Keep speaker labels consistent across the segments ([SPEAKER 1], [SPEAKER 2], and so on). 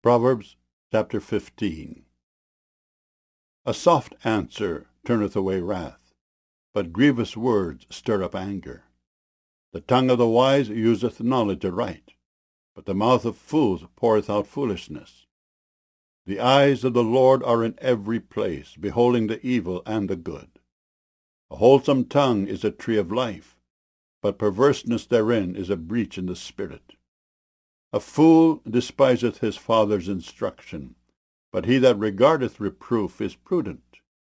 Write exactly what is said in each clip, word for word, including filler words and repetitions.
[SPEAKER 1] Proverbs chapter fifteen. A soft answer turneth away wrath, but grievous words stir up anger. The tongue of the wise useth knowledge aright, but the mouth of fools poureth out foolishness. The eyes of the Lord are in every place, beholding the evil and the good. A wholesome tongue is a tree of life, but perverseness therein is a breach in the spirit. A fool despiseth his father's instruction, but he that regardeth reproof is prudent.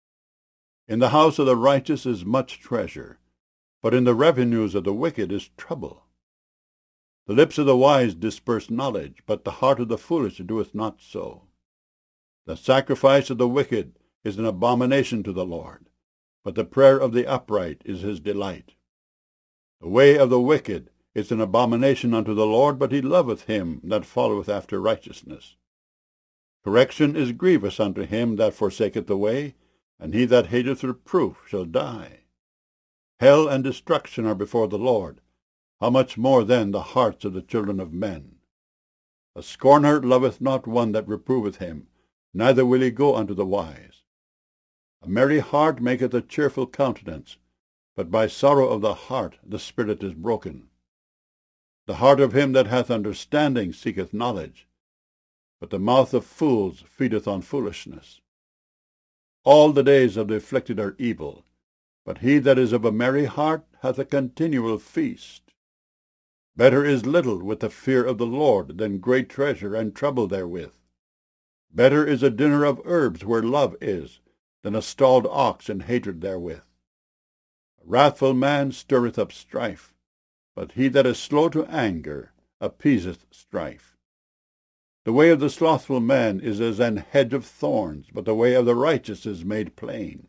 [SPEAKER 1] In the house of the righteous is much treasure, but in the revenues of the wicked is trouble. The lips of the wise disperse knowledge, but the heart of the foolish doeth not so. The sacrifice of the wicked is an abomination to the Lord, but the prayer of the upright is his delight. The way of the wicked is an abomination unto the Lord, but he loveth him that followeth after righteousness. Correction is grievous unto him that forsaketh the way, and he that hateth reproof shall die. Hell and destruction are before the Lord. How much more then the hearts of the children of men? A scorner loveth not one that reproveth him, neither will he go unto the wise. A merry heart maketh a cheerful countenance, but by sorrow of the heart the spirit is broken. The heart of him that hath understanding seeketh knowledge, but the mouth of fools feedeth on foolishness. All the days of the afflicted are evil, but he that is of a merry heart hath a continual feast. Better is little with the fear of the Lord than great treasure and trouble therewith. Better is a dinner of herbs where love is, than a stalled ox and hatred therewith. A wrathful man stirreth up strife, but he that is slow to anger appeaseth strife. The way of the slothful man is as an hedge of thorns, but the way of the righteous is made plain.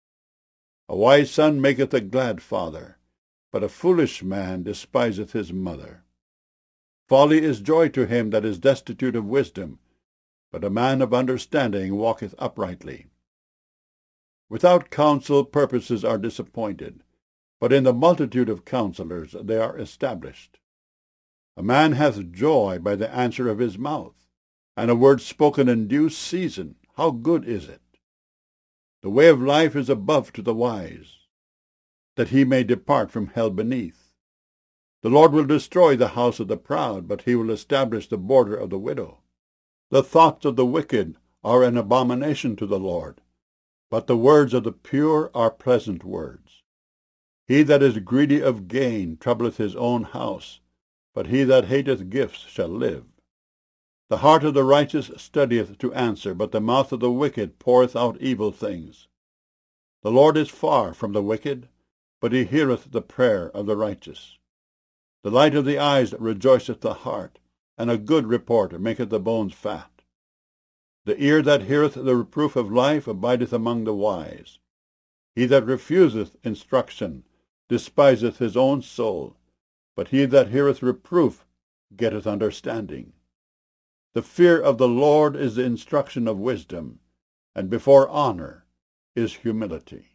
[SPEAKER 1] A wise son maketh a glad father, but a foolish man despiseth his mother. Folly is joy to him that is destitute of wisdom, but a man of understanding walketh uprightly. Without counsel purposes are disappointed, but in the multitude of counselors they are established. A man hath joy by the answer of his mouth, and a word spoken in due season, how good is it! The way of life is above to the wise, that he may depart from hell beneath. The Lord will destroy the house of the proud, but he will establish the border of the widow. The thoughts of the wicked are an abomination to the Lord, but the words of the pure are pleasant words. He that is greedy of gain troubleth his own house, but he that hateth gifts shall live. The heart of the righteous studieth to answer, but the mouth of the wicked poureth out evil things. The Lord is far from the wicked, but he heareth the prayer of the righteous. The light of the eyes rejoiceth the heart, and a good report maketh the bones fat. The ear that heareth the reproof of life abideth among the wise. He that refuseth instruction despiseth his own soul, but he that heareth reproof getteth understanding. The fear of the Lord is the instruction of wisdom, and before honor is humility.